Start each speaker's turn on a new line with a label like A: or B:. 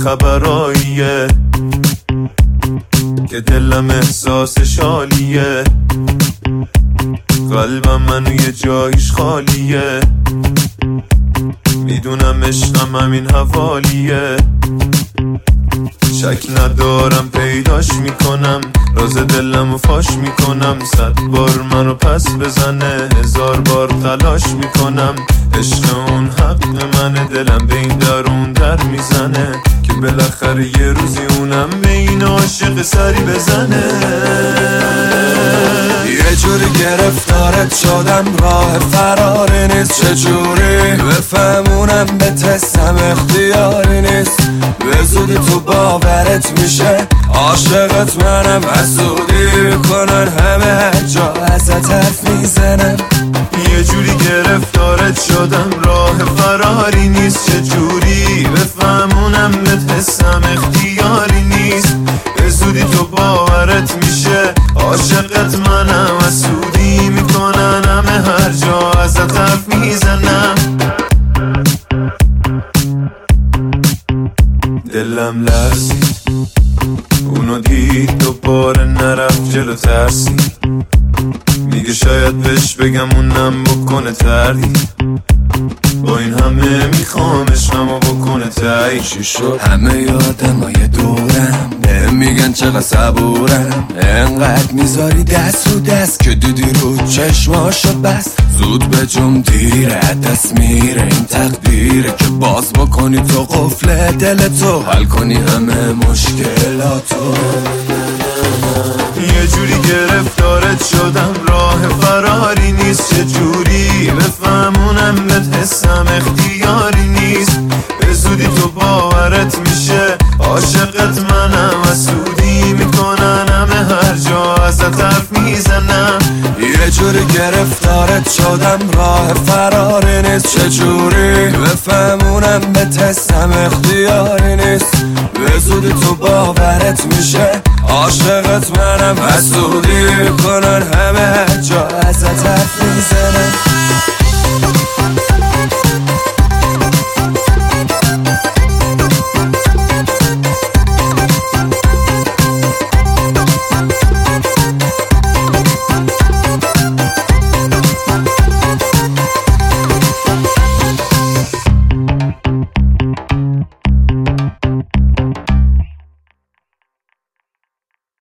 A: خبراییه که دلم احساس شالیه، قلبم منو یه جایش خالیه، میدونم عشقم همین حوالیه، شک ندارم پیداش میکنم، راز دلمو فاش میکنم، 100 بار منو پس بزنه 1000 بار تلاش میکنم، عشق اون حق منه، دلم به این درون در میزنه که بالاخره یه روزی اونم به این عاشق سری بزنه.
B: یه جوری گرفتارت شدم راه فراری نیست، چجوری بفهمونم به تستم اختیاری نیست، به زودی تو باورت میشه عاشقت منم، حسودی میکنن همه هر جا ازت حرف میزنم.
A: یه جوری گرفتارت شدم راه فراری نیست، چجوری بفهمونم به تستم اختیاری نیست، به زودی تو باورت میشه عاشقت منم، حسودی میکنن همه هر جا ازت حرف میزنم. دلم لرزید اونو دید دوباره نرفت جلو ترسید، میگه شاید بهش بگم اونم بکنه تردید، با این همه میخوامش اما بکنه تایی.
B: چی شد؟ همه آدمای دورم میگن چقدر صبورم، انقدر میذاری دست رو دست که دیدی رو چشماشو بس، زود به جم دیره دست میره این تقدیره که باز بکنی تو قفل دلتو، حل کنی همه مشکلاتو.
A: یه جوری گرفتارت شدم راه فراری نیست، چه جوری بفهمونم به حسم اختیاری نیست، به زودی تو باورت میشه عاشقت منم، حسودی میکنن همه هر جا ازت حرف میزنم.
B: یه جوری گرفتارت شدم راه فراری نیست، چه جوری بفهمونم به تستم اختیاری نیست، به زودی تو باورت میشه عاشقت منم، حسودی میکنن همه هر جا ازت حرف میزنم.